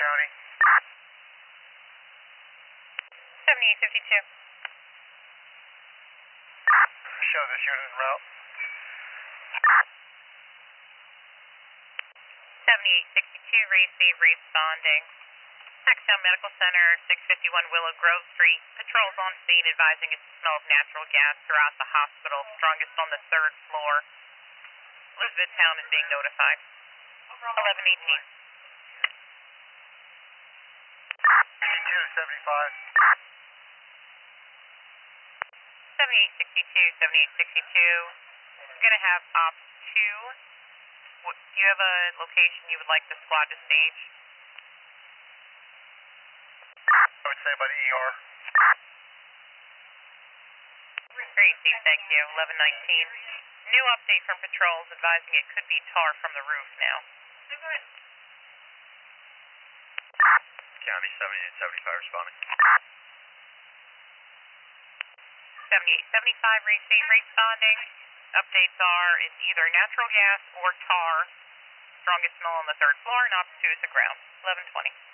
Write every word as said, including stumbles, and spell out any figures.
County. seventy-eight fifty-two. Show this unit en route. seventy-eight sixty-two, raise save, responding. Paxtown Medical Center, six fifty-one Willow Grove Street. Patrols on scene advising it's the smell of natural gas throughout the hospital, strongest on the third floor. Elizabethtown is being notified. eleven eighteen. fifty-two seventy-five. seventy-eight sixty-two, seventy-eight sixty-two. I'm going to have Op two. What, do you have a location you would like the squad to stage? I would say by the E R. Very safe, thank you. eleven nineteen. New update from patrols advising it could be tar from the roof now. County seventy-eight seventy-five responding. seventy-eight seventy-five, raise save, responding. Updates are it's either natural gas or tar. Strongest smell on the third floor, and Op two is the ground. eleven twenty.